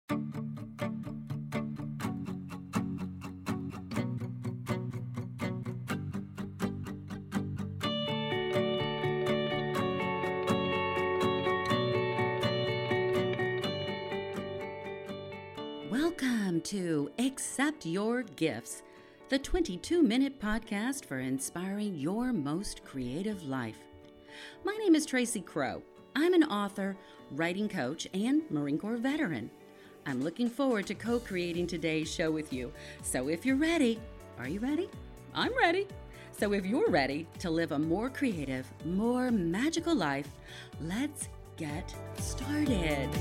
Welcome to Accept Your Gifts, the 22-minute podcast for inspiring your most creative life. My name is Tracy Crow. I'm an author, writing coach, and Marine Corps veteran. I'm looking forward to co-creating today's show with you. So if you're ready, are you ready? I'm ready. So if you're ready to live a more creative, more magical life, let's get started.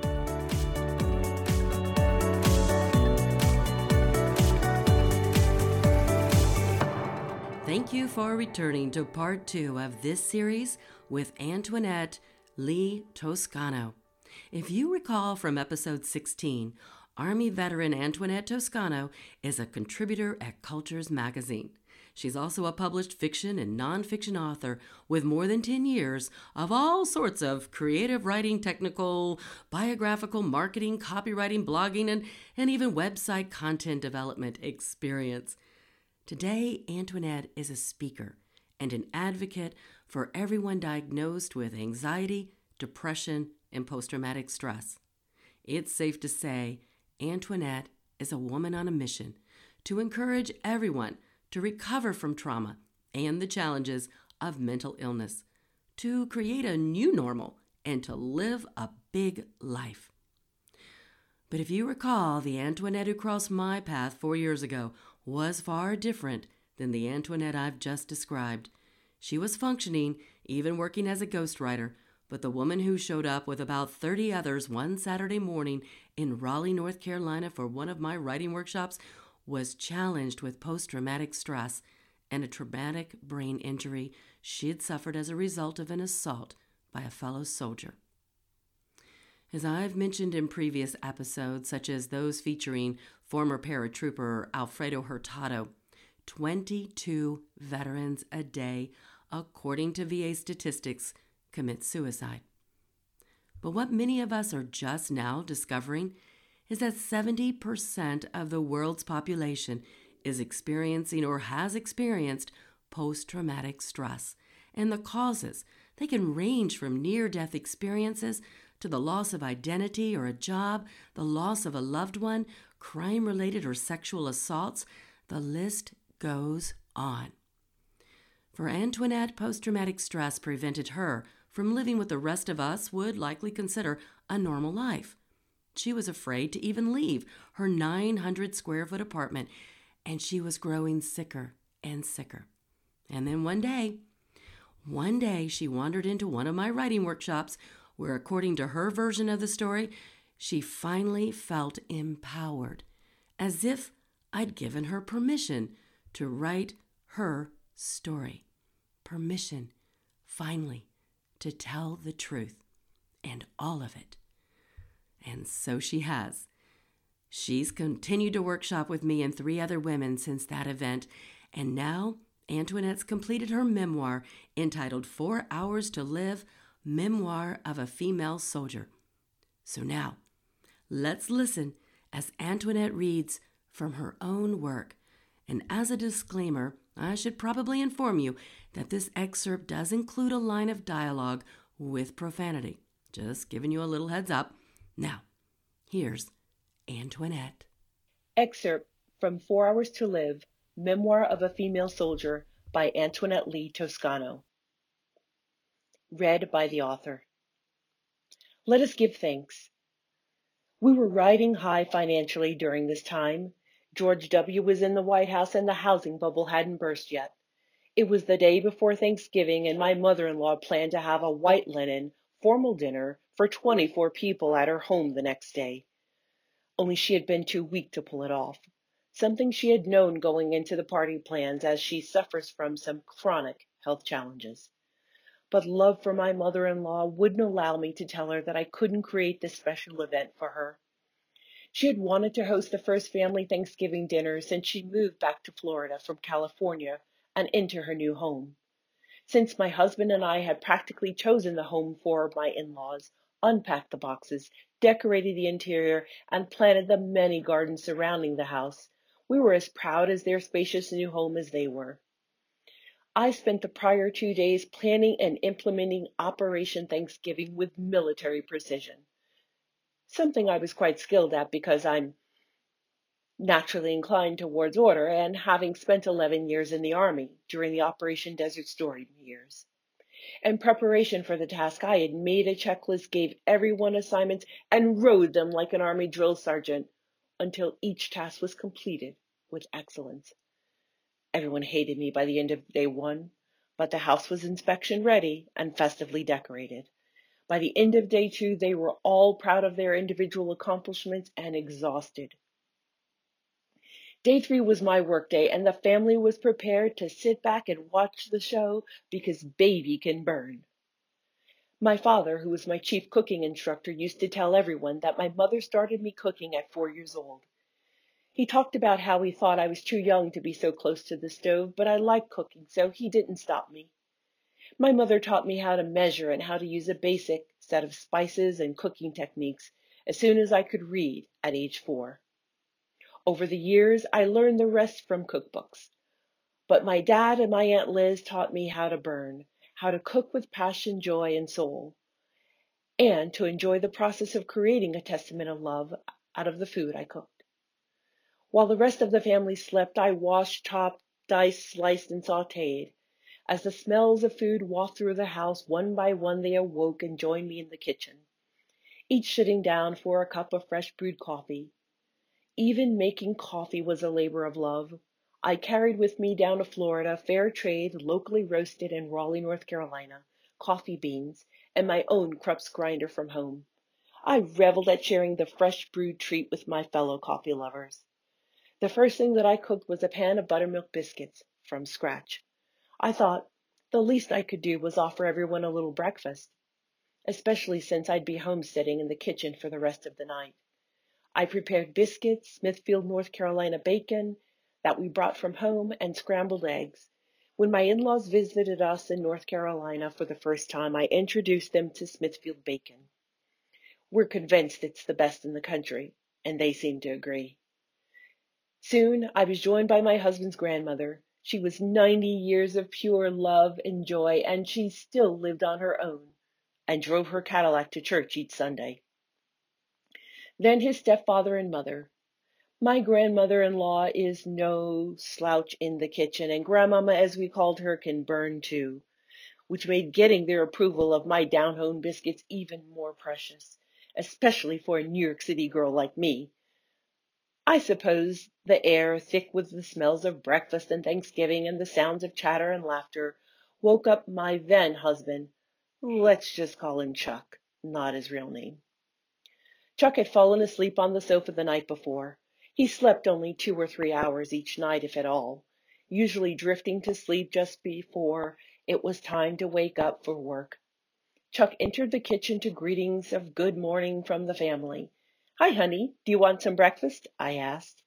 Thank you for returning to part 2 of this series with Antoinette Lee Toscano. If you recall from episode 16, Army veteran Antoinette Toscano is a contributor at Cultures magazine. She's also a published fiction and nonfiction author with more than 10 years of all sorts of creative writing, technical, biographical, marketing, copywriting, blogging, and even website content development experience. Today, Antoinette is a speaker and an advocate for everyone diagnosed with anxiety, depression, and post-traumatic stress. It's safe to say Antoinette is a woman on a mission to encourage everyone to recover from trauma and the challenges of mental illness, to create a new normal, and to live a big life. But if you recall, the Antoinette who crossed my path 4 years ago was far different than the Antoinette I've just described. She was functioning, even working as a ghostwriter, but the woman who showed up with about 30 others one Saturday morning in Raleigh, North Carolina for one of my writing workshops was challenged with post-traumatic stress and a traumatic brain injury she'd suffered as a result of an assault by a fellow soldier. As I've mentioned in previous episodes, such as those featuring former paratrooper Alfredo Hurtado, 22 veterans a day, according to VA statistics, commit suicide. But what many of us are just now discovering is that 70% of the world's population is experiencing or has experienced post-traumatic stress. And the causes, they can range from near-death experiences to the loss of identity or a job, the loss of a loved one, crime-related or sexual assaults. The list goes on. For Antoinette, post-traumatic stress prevented her from living what the rest of us would likely consider a normal life. She was afraid to even leave her 900-square-foot apartment, and she was growing sicker and sicker. And then one day she wandered into one of my writing workshops where, according to her version of the story, she finally felt empowered, as if I'd given her permission to write her story. Permission, finally, to tell the truth, and all of it. And so she has. She's continued to workshop with me and 3 other women since that event, and now Antoinette's completed her memoir entitled 4 Hours to Live, Memoir of a Female Soldier. So now, let's listen as Antoinette reads from her own work. And as a disclaimer, I should probably inform you that this excerpt does include a line of dialogue with profanity. Just giving you a little heads up. Now, here's Antoinette. Excerpt from 4 Hours to Live, Memoir of a Female Soldier by Antoinette Lee Toscano. Read by the author. Let us give thanks. We were riding high financially during this time. George W. was in the White House and the housing bubble hadn't burst yet. It was the day before Thanksgiving, and my mother-in-law planned to have a white linen, formal dinner for 24 people at her home the next day. Only she had been too weak to pull it off, something she had known going into the party plans as she suffers from some chronic health challenges. But love for my mother-in-law wouldn't allow me to tell her that I couldn't create this special event for her. She had wanted to host the first family Thanksgiving dinner since she moved back to Florida from California and into her new home. Since my husband and I had practically chosen the home for my in-laws, unpacked the boxes, decorated the interior, and planted the many gardens surrounding the house. We were as proud as their spacious new home as they were. I spent the prior 2 days planning and implementing Operation Thanksgiving with military precision, something I was quite skilled at because I'm naturally inclined towards order and having spent 11 years in the Army during the Operation Desert Storm years. In preparation for the task, I had made a checklist, gave everyone assignments, and rode them like an Army drill sergeant until each task was completed with excellence. Everyone hated me by the end of day 1, but the house was inspection ready and festively decorated. By the end of day 2, they were all proud of their individual accomplishments and exhausted. Day 3 was my work day, and the family was prepared to sit back and watch the show because baby can burn. My father, who was my chief cooking instructor, used to tell everyone that my mother started me cooking at 4 years old. He talked about how he thought I was too young to be so close to the stove, but I liked cooking, so he didn't stop me. My mother taught me how to measure and how to use a basic set of spices and cooking techniques as soon as I could read at age 4. Over the years, I learned the rest from cookbooks. But my dad and my Aunt Liz taught me how to burn, how to cook with passion, joy, and soul, and to enjoy the process of creating a testament of love out of the food I cooked. While the rest of the family slept, I washed, chopped, diced, sliced, and sautéed. As the smells of food wafted through the house, one by one they awoke and joined me in the kitchen, each sitting down for a cup of fresh brewed coffee. Even making coffee was a labor of love. I carried with me down to Florida fair trade, locally roasted in Raleigh, North Carolina, coffee beans, and my own Krups grinder from home. I reveled at sharing the fresh brewed treat with my fellow coffee lovers. The first thing that I cooked was a pan of buttermilk biscuits from scratch. I thought the least I could do was offer everyone a little breakfast, especially since I'd be homesteading in the kitchen for the rest of the night. I prepared biscuits, Smithfield, North Carolina bacon that we brought from home, and scrambled eggs. When my in-laws visited us in North Carolina for the first time, I introduced them to Smithfield bacon. We're convinced it's the best in the country, and they seem to agree. Soon, I was joined by my husband's grandmother. She was 90 years of pure love and joy, and she still lived on her own and drove her Cadillac to church each Sunday. Then his stepfather and mother. My grandmother-in-law is no slouch in the kitchen, and Grandmama, as we called her, can burn too, which made getting their approval of my down-home biscuits even more precious, especially for a New York City girl like me. I suppose the air, thick with the smells of breakfast and Thanksgiving and the sounds of chatter and laughter, woke up my then husband. Let's just call him Chuck, not his real name. Chuck had fallen asleep on the sofa the night before. He slept only 2 or 3 hours each night, if at all, usually drifting to sleep just before it was time to wake up for work. Chuck entered the kitchen to greetings of good morning from the family. "Hi, honey, do you want some breakfast?" I asked.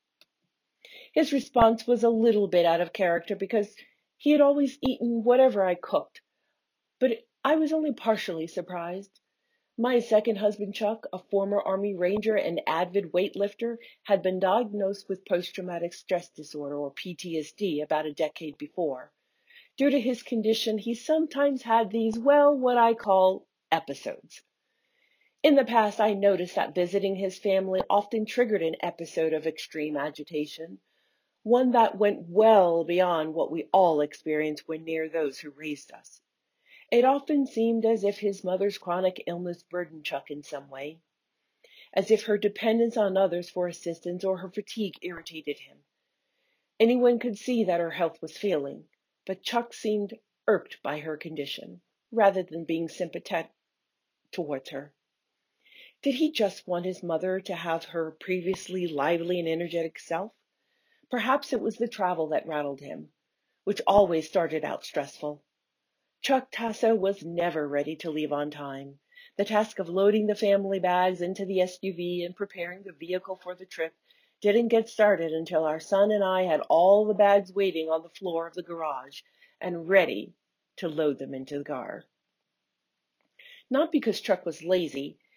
His response was a little bit out of character because he had always eaten whatever I cooked, but I was only partially surprised. My second husband, Chuck, a former Army Ranger and avid weightlifter, had been diagnosed with post-traumatic stress disorder, or PTSD, about a decade before. Due to his condition, he sometimes had these, well, what I call episodes. In the past, I noticed that visiting his family often triggered an episode of extreme agitation, one that went well beyond what we all experience when near those who raised us. It often seemed as if his mother's chronic illness burdened Chuck in some way, as if her dependence on others for assistance or her fatigue irritated him. Anyone could see that her health was failing, but Chuck seemed irked by her condition, rather than being sympathetic towards her. Did he just want his mother to have her previously lively and energetic self? Perhaps it was the travel that rattled him, which always started out stressful. Chuck Tasso was never ready to leave on time. The task of loading the family bags into the SUV and preparing the vehicle for the trip didn't get started until our son and I had all the bags waiting on the floor of the garage and ready to load them into the car. Not because Chuck was lazy,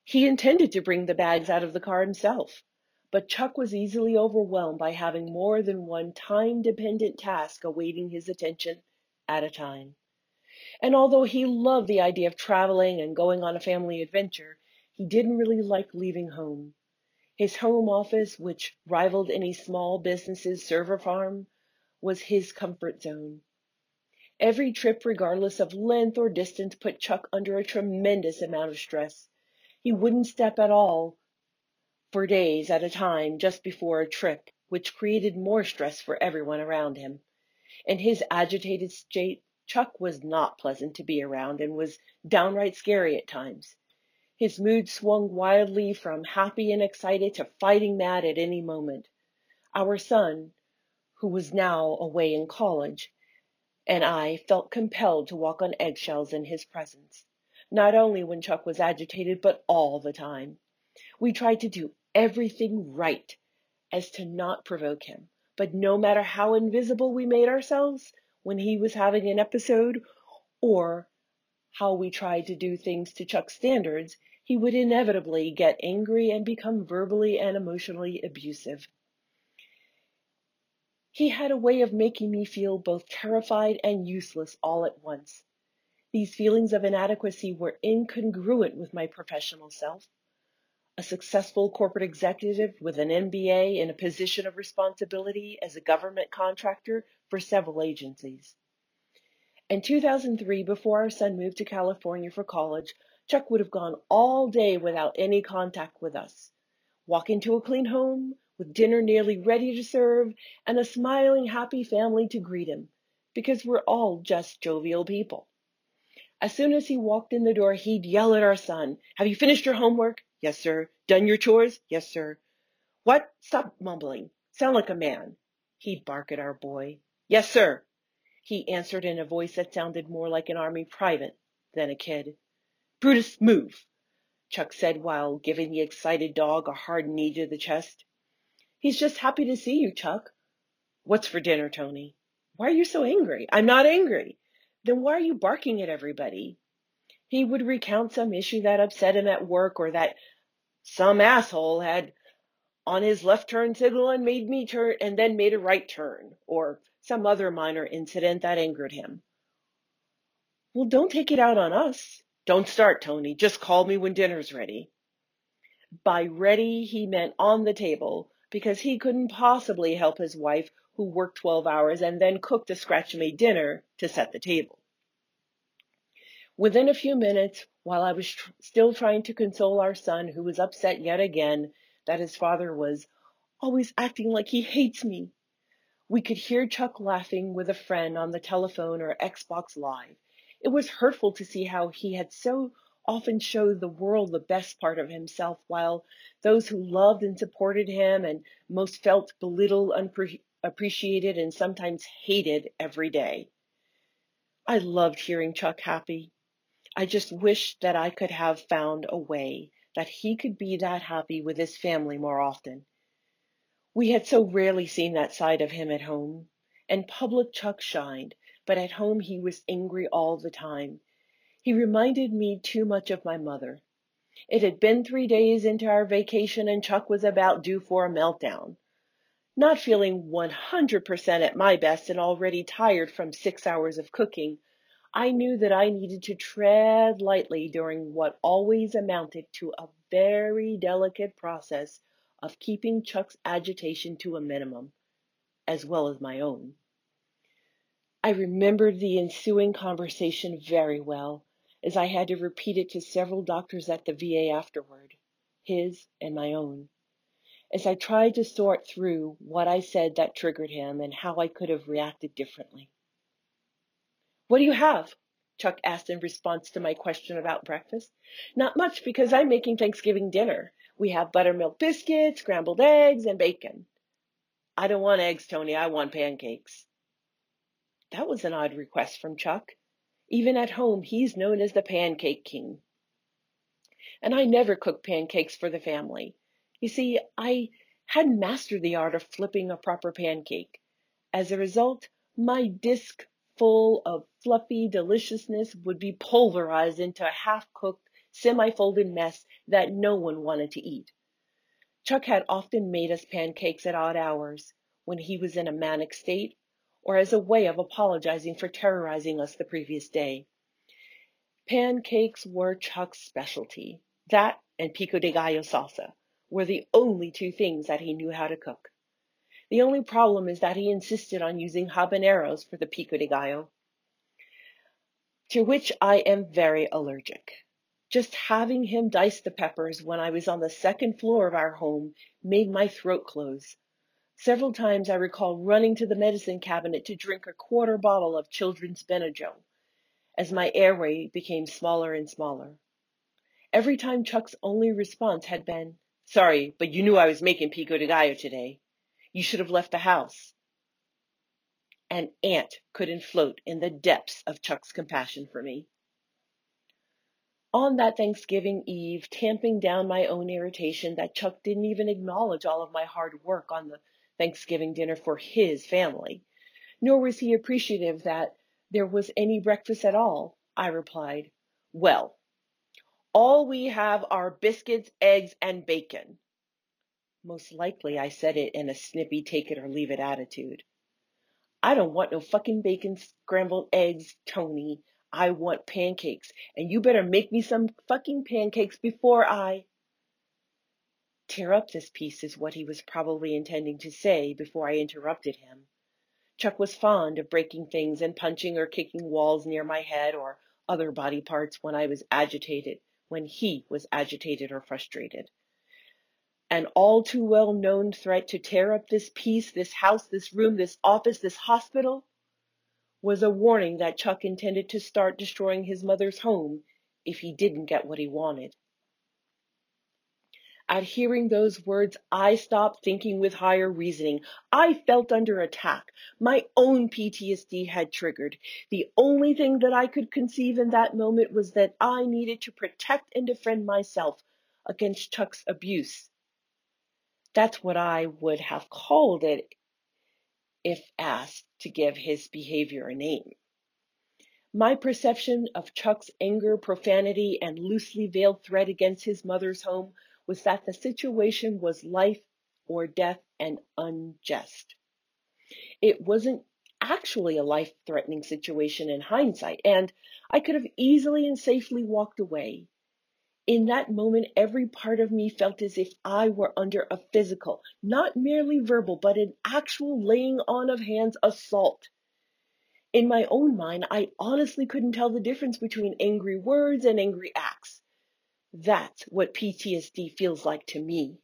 He intended to bring the bags out of the car himself, but Chuck was easily overwhelmed by having more than one time-dependent task awaiting his attention at a time. And although he loved the idea of traveling and going on a family adventure, he didn't really like leaving home. His home office, which rivaled any small business's server farm, was his comfort zone. Every trip, regardless of length or distance, put Chuck under a tremendous amount of stress. He wouldn't step at all for days at a time just before a trip, which created more stress for everyone around him. In his agitated state, Chuck was not pleasant to be around and was downright scary at times. His mood swung wildly from happy and excited to fighting mad at any moment. Our son, who was now away in college, and I felt compelled to walk on eggshells in his presence, not only when Chuck was agitated, but all the time. We tried to do everything right as to not provoke him, but no matter how invisible we made ourselves when he was having an episode, or how we tried to do things to Chuck's standards, he would inevitably get angry and become verbally and emotionally abusive. He had a way of making me feel both terrified and useless all at once. These feelings of inadequacy were incongruent with my professional self, a successful corporate executive with an MBA in a position of responsibility as a government contractor for several agencies. In 2003, before our son moved to California for college, Chuck would have gone all day without any contact with us, walk into a clean home with dinner nearly ready to serve and a smiling, happy family to greet him, because we're all just jovial people. As soon as he walked in the door, he'd yell at our son, "Have you finished your homework?" "Yes, sir." "Done your chores?" "Yes, sir." "What? Stop mumbling. Sound like a man." He'd bark at our boy. "Yes, sir," he answered in a voice that sounded more like an army private than a kid. "Brutus, move," Chuck said while giving the excited dog a hard knee to the chest. "He's just happy to see you, Chuck." "What's for dinner, Tony?" "Why are you so angry?" "I'm not angry." "Then why are you barking at everybody?" He would recount some issue that upset him at work, or that some asshole had on his left turn signal and made me turn and then made a right turn, or some other minor incident that angered him. "Well, don't take it out on us." "Don't start, Tony. Just call me when dinner's ready." By ready, he meant on the table, because he couldn't possibly help his wife, who worked 12 hours and then cooked a scratch-made dinner, to set the table. Within a few minutes, while I was still trying to console our son, who was upset yet again that his father was always acting like he hates me, we could hear Chuck laughing with a friend on the telephone or Xbox Live. It was hurtful to see how he had so often showed the world the best part of himself, while those who loved and supported him and most felt belittled, unappreciated, and sometimes hated every day. I loved hearing Chuck happy. I just wished that I could have found a way that he could be that happy with his family more often. We had so rarely seen that side of him at home. In public, Chuck shined, but at home he was angry all the time. He reminded me too much of my mother. It had been 3 days into our vacation and Chuck was about due for a meltdown. Not feeling 100% at my best and already tired from 6 hours of cooking, I knew that I needed to tread lightly during what always amounted to a very delicate process of keeping Chuck's agitation to a minimum, as well as my own. I remembered the ensuing conversation very well, as I had to repeat it to several doctors at the VA afterward, his and my own, as I tried to sort through what I said that triggered him and how I could have reacted differently. "What do you have?" Chuck asked in response to my question about breakfast. "Not much, because I'm making Thanksgiving dinner. We have buttermilk biscuits, scrambled eggs, and bacon." "I don't want eggs, Tony. I want pancakes." That was an odd request from Chuck. Even at home, he's known as the pancake king. And I never cooked pancakes for the family. You see, I hadn't mastered the art of flipping a proper pancake. As a result, my disc full of fluffy deliciousness would be pulverized into a half-cooked semi-folded mess that no one wanted to eat. Chuck had often made us pancakes at odd hours, when he was in a manic state, or as a way of apologizing for terrorizing us the previous day. Pancakes were Chuck's specialty. That and pico de gallo salsa were the only two things that he knew how to cook. The only problem is that he insisted on using habaneros for the pico de gallo, to which I am very allergic. Just having him dice the peppers when I was on the second floor of our home made my throat close. Several times I recall running to the medicine cabinet to drink a quarter bottle of children's Benadryl, as my airway became smaller and smaller. Every time Chuck's only response had been, "Sorry, but you knew I was making pico de gallo today. You should have left the house." An ant couldn't float in the depths of Chuck's compassion for me. On that Thanksgiving Eve, tamping down my own irritation that Chuck didn't even acknowledge all of my hard work on the Thanksgiving dinner for his family, nor was he appreciative that there was any breakfast at all, I replied, "Well, all we have are biscuits, eggs, and bacon." Most likely I said it in a snippy take it or leave it attitude. "I don't want no fucking bacon, scrambled eggs, Tony. I want pancakes, and you better make me some fucking pancakes before I—" Tear up this piece is what he was probably intending to say before I interrupted him. Chuck was fond of breaking things and punching or kicking walls near my head or other body parts when he was agitated or frustrated. An all too well known threat to tear up this piece, this house, this room, this office, this hospital, was a warning that Chuck intended to start destroying his mother's home if he didn't get what he wanted. At hearing those words, I stopped thinking with higher reasoning. I felt under attack. My own PTSD had triggered. The only thing that I could conceive in that moment was that I needed to protect and defend myself against Chuck's abuse. That's what I would have called it if asked to give his behavior a name. My perception of Chuck's anger, profanity, and loosely veiled threat against his mother's home was that the situation was life or death and unjust. It wasn't actually a life-threatening situation in hindsight, and I could have easily and safely walked away. In that moment, every part of me felt as if I were under a physical, not merely verbal, but an actual laying on of hands assault. In my own mind, I honestly couldn't tell the difference between angry words and angry acts. That's what PTSD feels like to me.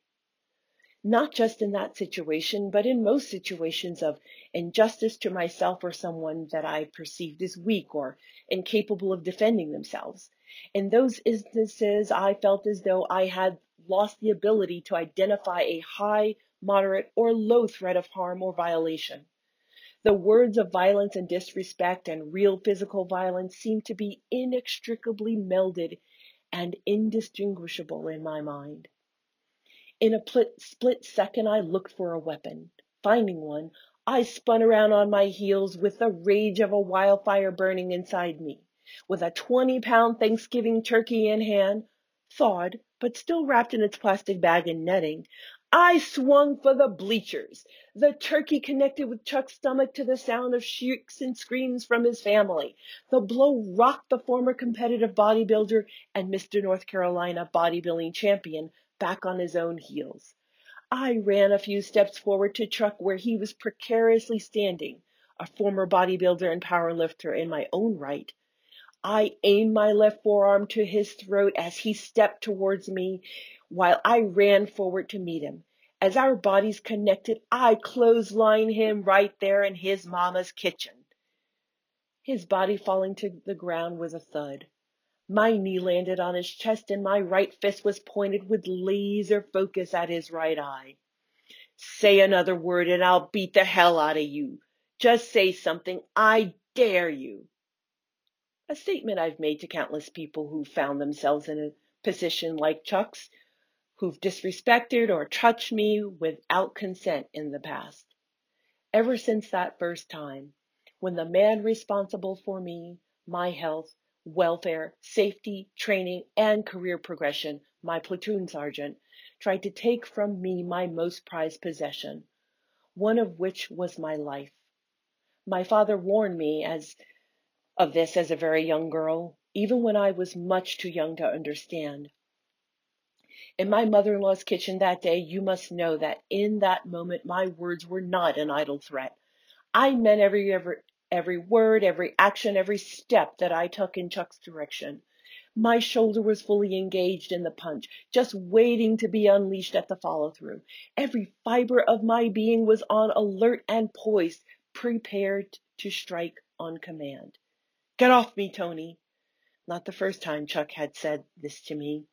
Not just in that situation, but in most situations of injustice to myself or someone that I perceived as weak or incapable of defending themselves. In those instances, I felt as though I had lost the ability to identify a high, moderate, or low threat of harm or violation. The words of violence and disrespect and real physical violence seemed to be inextricably melded and indistinguishable in my mind. In a split second, I looked for a weapon. Finding one, I spun around on my heels with the rage of a wildfire burning inside me. With a 20-pound Thanksgiving turkey in hand, thawed, but still wrapped in its plastic bag and netting, I swung for the bleachers. The turkey connected with Chuck's stomach to the sound of shrieks and screams from his family. The blow rocked the former competitive bodybuilder and Mr. North Carolina bodybuilding champion back on his own heels. I ran a few steps forward to Chuck where he was precariously standing, a former bodybuilder and powerlifter in my own right. I aimed my left forearm to his throat as he stepped towards me while I ran forward to meet him. As our bodies connected, I clotheslined him right there in his mama's kitchen. His body falling to the ground with a thud. My knee landed on his chest and my right fist was pointed with laser focus at his right eye. "Say another word and I'll beat the hell out of you. Just say something. I dare you." A statement I've made to countless people who found themselves in a position like Chuck's, who've disrespected or touched me without consent in the past. Ever since that first time, when the man responsible for me, my health, welfare, safety, training, and career progression, my platoon sergeant tried to take from me my most prized possession, one of which was my life. My father warned me of this as a very young girl, even when I was much too young to understand. In my mother-in-law's kitchen that day, you must know that in that moment my words were not an idle threat. I meant every word, every action, every step that I took in Chuck's direction. My shoulder was fully engaged in the punch, just waiting to be unleashed at the follow-through. Every fiber of my being was on alert and poised, prepared to strike on command. "Get off me, Tony." Not the first time Chuck had said this to me,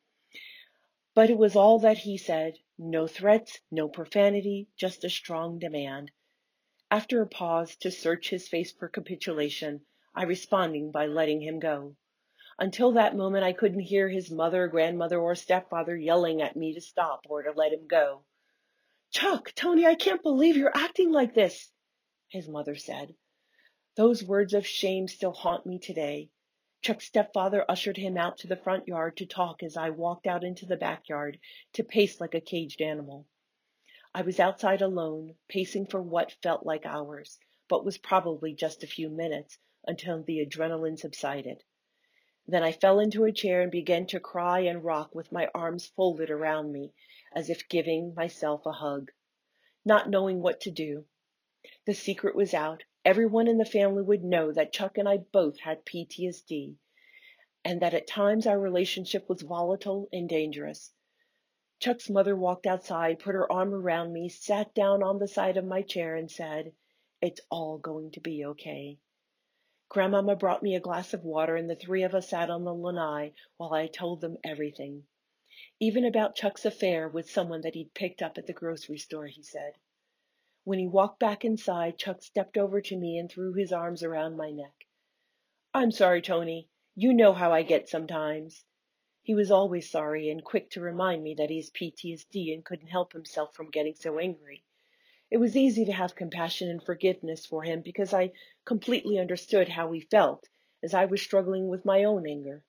but it was all that he said. No threats, no profanity, just a strong demand. After a pause to search his face for capitulation, I responded by letting him go. Until that moment, I couldn't hear his mother, grandmother, or stepfather yelling at me to stop or to let him go. "Chuck, Tony, I can't believe you're acting like this," his mother said. Those words of shame still haunt me today. Chuck's stepfather ushered him out to the front yard to talk as I walked out into the backyard to pace like a caged animal. I was outside alone, pacing for what felt like hours, but was probably just a few minutes until the adrenaline subsided. Then I fell into a chair and began to cry and rock with my arms folded around me, as if giving myself a hug, not knowing what to do. The secret was out. Everyone in the family would know that Chuck and I both had PTSD, and that at times our relationship was volatile and dangerous. Chuck's mother walked outside, put her arm around me, sat down on the side of my chair, and said, "It's all going to be okay." Grandmama brought me a glass of water, and the three of us sat on the lanai while I told them everything. Even about Chuck's affair with someone that he'd picked up at the grocery store, he said. When he walked back inside, Chuck stepped over to me and threw his arms around my neck. "I'm sorry, Tony. You know how I get sometimes." He was always sorry and quick to remind me that he has PTSD and couldn't help himself from getting so angry. It was easy to have compassion and forgiveness for him because I completely understood how he felt as I was struggling with my own anger.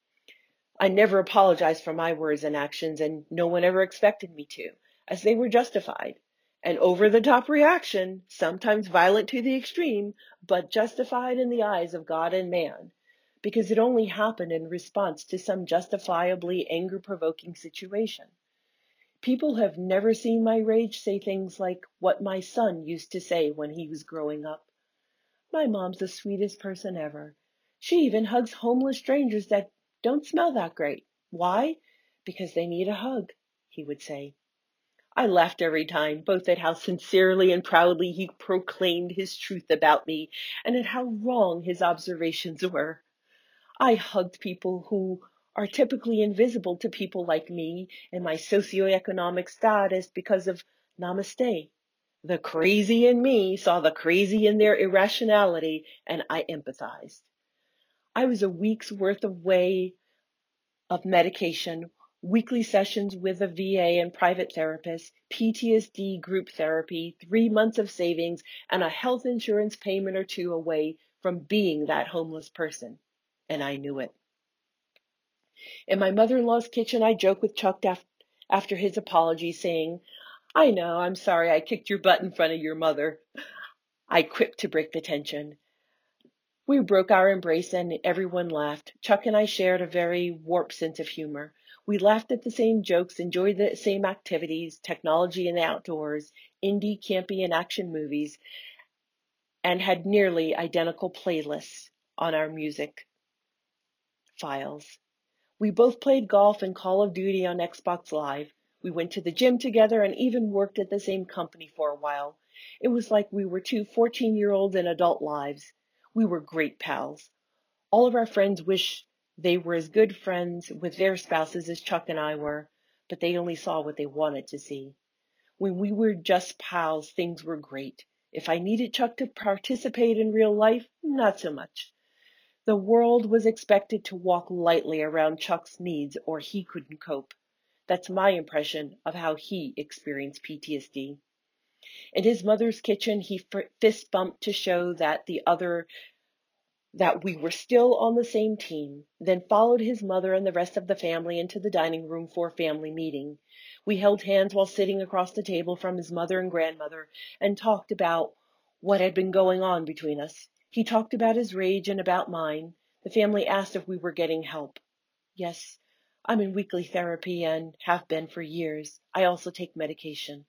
I never apologized for my words and actions, and no one ever expected me to, as they were justified. An over-the-top reaction, sometimes violent to the extreme, but justified in the eyes of God and man, because it only happened in response to some justifiably anger-provoking situation. People have never seen my rage say things like what my son used to say when he was growing up. "My mom's the sweetest person ever. She even hugs homeless strangers that don't smell that great. Why? Because they need a hug," he would say. I laughed every time, both at how sincerely and proudly he proclaimed his truth about me and at how wrong his observations were. I hugged people who are typically invisible to people like me and my socioeconomic status because of namaste. The crazy in me saw the crazy in their irrationality, and I empathized. I was a week's worth away of medication, weekly sessions with a VA and private therapist, PTSD group therapy, 3 months of savings, and a health insurance payment or two away from being that homeless person. And I knew it. In my mother-in-law's kitchen, I joked with Chuck after his apology, saying, "I know, I'm sorry I kicked your butt in front of your mother." I quipped to break the tension. We broke our embrace and everyone laughed. Chuck and I shared a very warped sense of humor. We laughed at the same jokes, enjoyed the same activities, technology and the outdoors, indie, campy, and action movies, and had nearly identical playlists on our music files. We both played golf and Call of Duty on Xbox Live. We went to the gym together and even worked at the same company for a while. It was like we were two 14-year-olds in adult lives. We were great pals. All of our friends wish they were as good friends with their spouses as Chuck and I were, but they only saw what they wanted to see. When we were just pals, things were great. If I needed Chuck to participate in real life, not so much. The world was expected to walk lightly around Chuck's needs or he couldn't cope. That's my impression of how he experienced PTSD. In his mother's kitchen, he fist bumped to show that the other that we were still on the same team, then followed his mother and the rest of the family into the dining room for a family meeting. We held hands while sitting across the table from his mother and grandmother and talked about what had been going on between us. He talked about his rage and about mine. The family asked if we were getting help. Yes, I'm in weekly therapy and have been for years. I also take medication.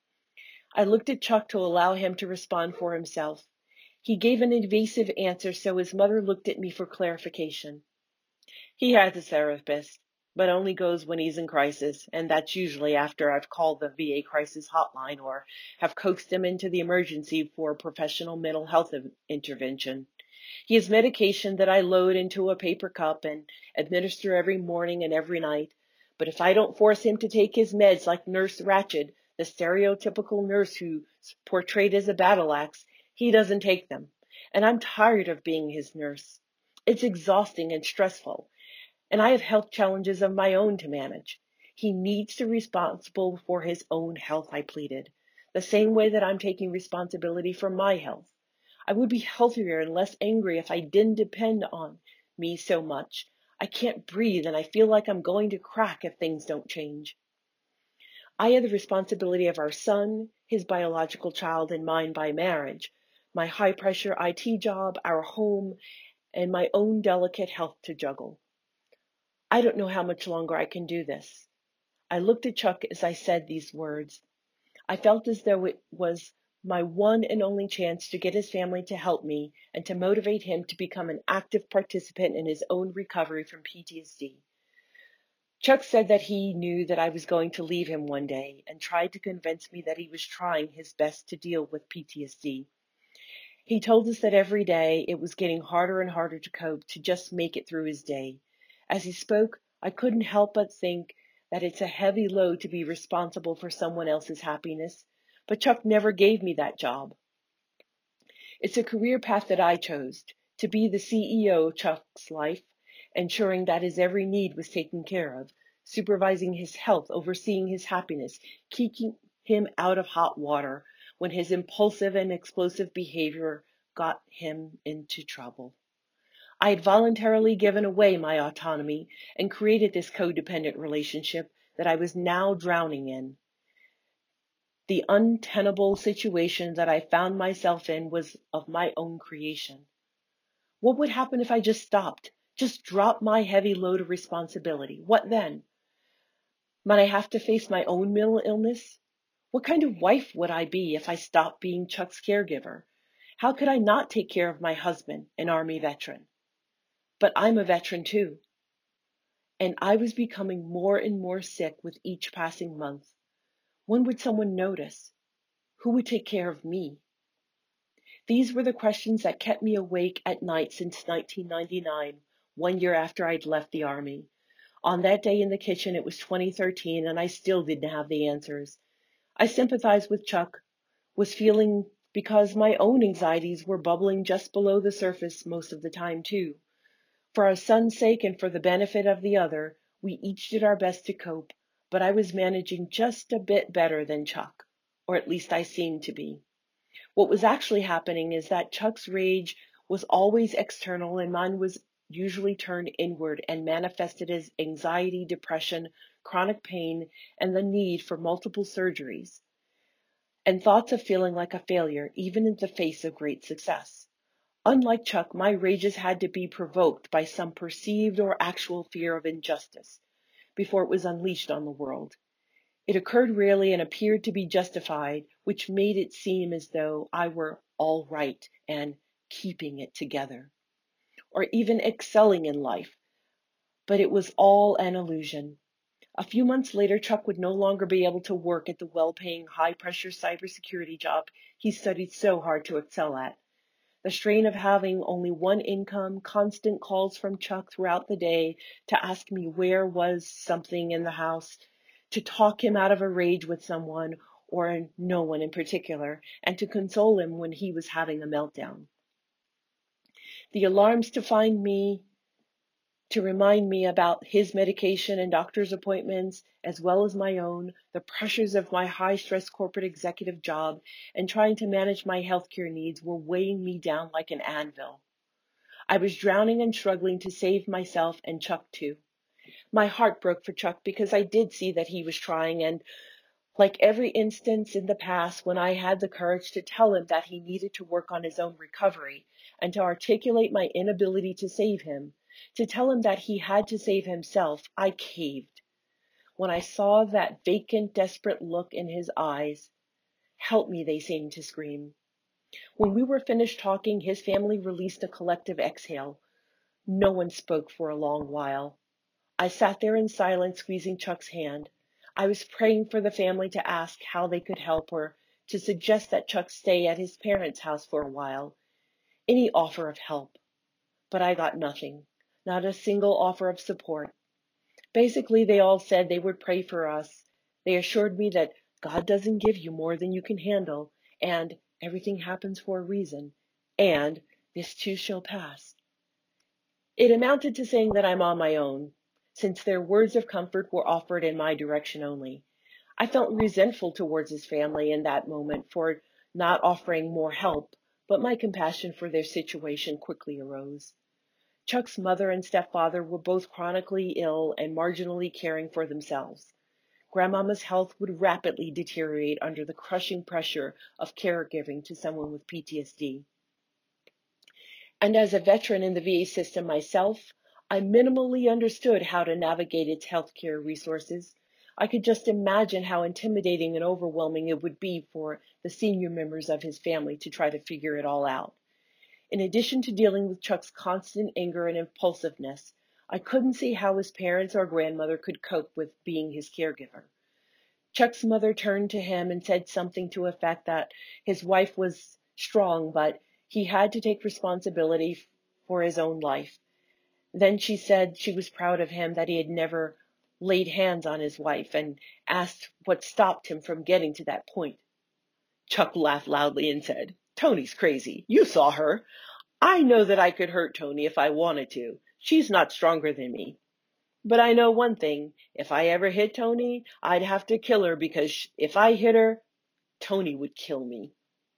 I looked at Chuck to allow him to respond for himself. He gave an evasive answer, so his mother looked at me for clarification. He has a therapist, but only goes when he's in crisis, and that's usually after I've called the VA crisis hotline or have coaxed him into the emergency for professional mental health intervention. He has medication that I load into a paper cup and administer every morning and every night, but if I don't force him to take his meds like Nurse Ratched, the stereotypical nurse who's portrayed as a battle axe, he doesn't take them, and I'm tired of being his nurse. It's exhausting and stressful, and I have health challenges of my own to manage. He needs to be responsible for his own health, I pleaded, the same way that I'm taking responsibility for my health. I would be healthier and less angry if I didn't depend on me so much. I can't breathe, and I feel like I'm going to crack if things don't change. I have the responsibility of our son, his biological child, and mine by marriage, my high-pressure IT job, our home, and my own delicate health to juggle. I don't know how much longer I can do this. I looked at Chuck as I said these words. I felt as though it was my one and only chance to get his family to help me and to motivate him to become an active participant in his own recovery from PTSD. Chuck said that he knew that I was going to leave him one day and tried to convince me that he was trying his best to deal with PTSD. He told us that every day it was getting harder and harder to cope, to just make it through his day. As he spoke, I couldn't help but think that it's a heavy load to be responsible for someone else's happiness, but Chuck never gave me that job. It's a career path that I chose, to be the CEO of Chuck's life, ensuring that his every need was taken care of, supervising his health, overseeing his happiness, keeping him out of hot water when his impulsive and explosive behavior got him into trouble. I had voluntarily given away my autonomy and created this codependent relationship that I was now drowning in. The untenable situation that I found myself in was of my own creation. What would happen if I just stopped, just dropped my heavy load of responsibility? What then? Might I have to face my own mental illness? What kind of wife would I be if I stopped being Chuck's caregiver? How could I not take care of my husband, an Army veteran? But I'm a veteran too, and I was becoming more and more sick with each passing month. When would someone notice? Who would take care of me? These were the questions that kept me awake at night since 1999, 1 year after I'd left the Army. On that day in the kitchen, it was 2013, and I still didn't have the answers. I sympathized with Chuck, was feeling because my own anxieties were bubbling just below the surface most of the time too. For our son's sake and for the benefit of the other, we each did our best to cope, but I was managing just a bit better than Chuck, or at least I seemed to be. What was actually happening is that Chuck's rage was always external and mine was usually turned inward and manifested as anxiety, depression, chronic pain, and the need for multiple surgeries, and thoughts of feeling like a failure, even in the face of great success. Unlike Chuck, my rages had to be provoked by some perceived or actual fear of injustice before it was unleashed on the world. It occurred rarely and appeared to be justified, which made it seem as though I were all right and keeping it together, or even excelling in life. But it was all an illusion. A few months later, Chuck would no longer be able to work at the well-paying, high-pressure cybersecurity job he studied so hard to excel at. The strain of having only one income, constant calls from Chuck throughout the day to ask me where was something in the house, to talk him out of a rage with someone or no one in particular, and to console him when he was having a meltdown. The alarms to remind me about his medication and doctor's appointments, as well as my own, the pressures of my high-stress corporate executive job, and trying to manage my healthcare needs were weighing me down like an anvil. I was drowning and struggling to save myself and Chuck too. My heart broke for Chuck because I did see that he was trying, and like every instance in the past when I had the courage to tell him that he needed to work on his own recovery and to articulate my inability to save him, to tell him that he had to save himself, I caved. When I saw that vacant, desperate look in his eyes, "Help me," they seemed to scream. When we were finished talking, his family released a collective exhale. No one spoke for a long while. I sat there in silence, squeezing Chuck's hand. I was praying for the family to ask how they could help or to suggest that Chuck stay at his parents' house for a while. Any offer of help. But I got nothing. Not a single offer of support. Basically, they all said they would pray for us. They assured me that God doesn't give you more than you can handle, and everything happens for a reason, and this too shall pass. It amounted to saying that I'm on my own, since their words of comfort were offered in my direction only. I felt resentful towards his family in that moment for not offering more help, but my compassion for their situation quickly arose. Chuck's mother and stepfather were both chronically ill and marginally caring for themselves. Grandmama's health would rapidly deteriorate under the crushing pressure of caregiving to someone with PTSD. And as a veteran in the VA system myself, I minimally understood how to navigate its healthcare resources. I could just imagine how intimidating and overwhelming it would be for the senior members of his family to try to figure it all out. In addition to dealing with Chuck's constant anger and impulsiveness, I couldn't see how his parents or grandmother could cope with being his caregiver. Chuck's mother turned to him and said something to the effect that his wife was strong, but he had to take responsibility for his own life. Then she said she was proud of him that he had never laid hands on his wife and asked what stopped him from getting to that point. Chuck laughed loudly and said, "Tony's crazy. You saw her. I know that I could hurt Tony if I wanted to. She's not stronger than me. But I know one thing. If I ever hit Tony, I'd have to kill her because if I hit her, Tony would kill me."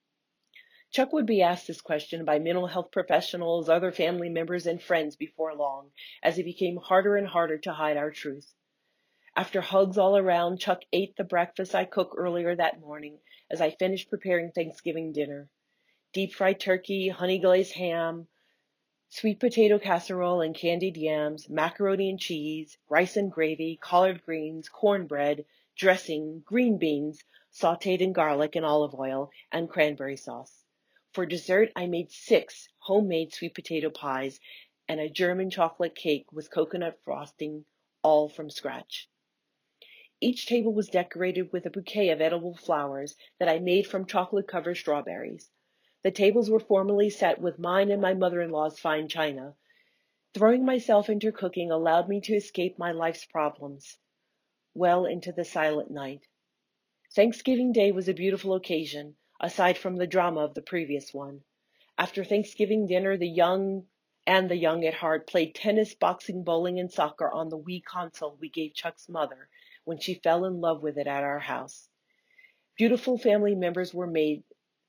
Chuck would be asked this question by mental health professionals, other family members, and friends before long, as it became harder and harder to hide our truth. After hugs all around, Chuck ate the breakfast I cooked earlier that morning as I finished preparing Thanksgiving dinner. Deep-fried turkey, honey-glazed ham, sweet potato casserole and candied yams, macaroni and cheese, rice and gravy, collard greens, cornbread, dressing, green beans, sautéed in garlic and olive oil, and cranberry sauce. For dessert, I made 6 homemade sweet potato pies and a German chocolate cake with coconut frosting, all from scratch. Each table was decorated with a bouquet of edible flowers that I made from chocolate-covered strawberries. The tables were formally set with mine and my mother-in-law's fine china. Throwing myself into cooking allowed me to escape my life's problems well into the silent night. Thanksgiving Day was a beautiful occasion, aside from the drama of the previous one. After Thanksgiving dinner, the young at heart played tennis, boxing, bowling, and soccer on the Wii console we gave Chuck's mother when she fell in love with it at our house. Beautiful family memories were made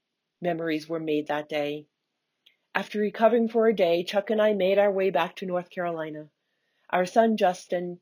that day. After recovering for a day, Chuck and I made our way back to North Carolina. Our son Justin,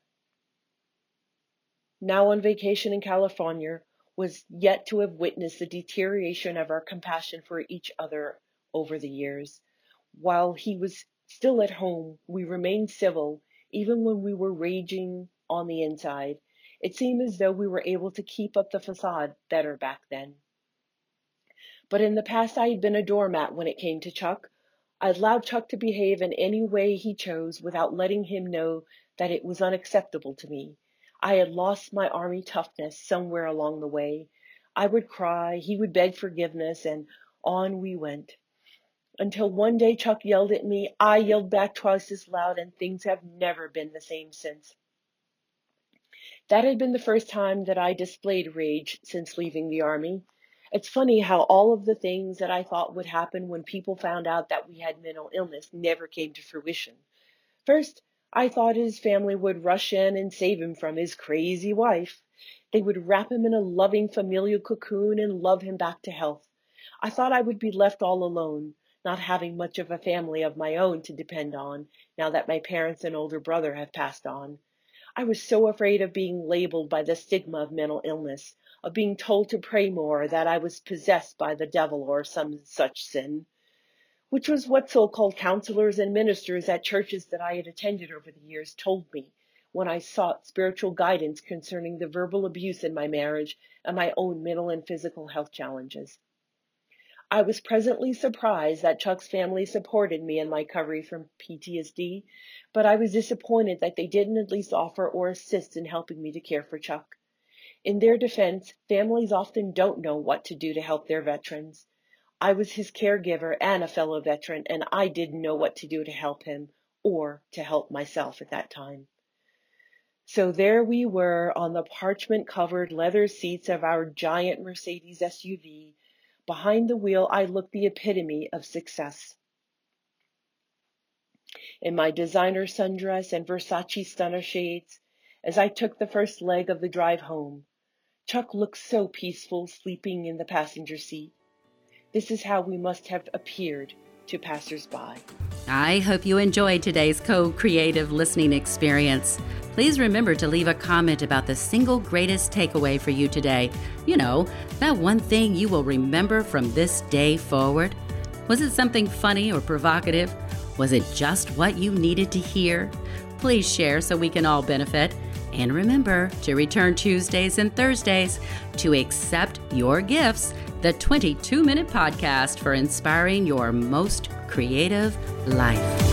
now on vacation in California, was yet to have witnessed the deterioration of our compassion for each other over the years. While he was still at home, we remained civil, even when we were raging on the inside. It seemed as though we were able to keep up the facade better back then. But in the past, I had been a doormat when it came to Chuck. I allowed Chuck to behave in any way he chose without letting him know that it was unacceptable to me. I had lost my Army toughness somewhere along the way. I would cry, he would beg forgiveness, and on we went. Until one day Chuck yelled at me, I yelled back twice as loud, and things have never been the same since. That had been the first time that I displayed rage since leaving the Army. It's funny how all of the things that I thought would happen when people found out that we had mental illness never came to fruition. First, I thought his family would rush in and save him from his crazy wife. They would wrap him in a loving familial cocoon and love him back to health. I thought I would be left all alone, not having much of a family of my own to depend on now that my parents and older brother have passed on. I was so afraid of being labeled by the stigma of mental illness, of being told to pray more, that I was possessed by the devil or some such sin, which was what so-called counselors and ministers at churches that I had attended over the years told me when I sought spiritual guidance concerning the verbal abuse in my marriage and my own mental and physical health challenges. I was presently surprised that Chuck's family supported me in my recovery from PTSD, but I was disappointed that they didn't at least offer or assist in helping me to care for Chuck. In their defense, families often don't know what to do to help their veterans. I was his caregiver and a fellow veteran, and I didn't know what to do to help him or to help myself at that time. So there we were on the parchment-covered leather seats of our giant Mercedes SUV. Behind the wheel, I looked the epitome of success. In my designer sundress and Versace stunner shades, as I took the first leg of the drive home, Chuck looked so peaceful sleeping in the passenger seat. This is how we must have appeared to passersby. I hope you enjoyed today's co-creative listening experience. Please remember to leave a comment about the single greatest takeaway for you today. You know, that one thing you will remember from this day forward. Was it something funny or provocative? Was it just what you needed to hear? Please share so we can all benefit. And remember to return Tuesdays and Thursdays to accept your gifts, the 22-minute podcast for inspiring your most creative life.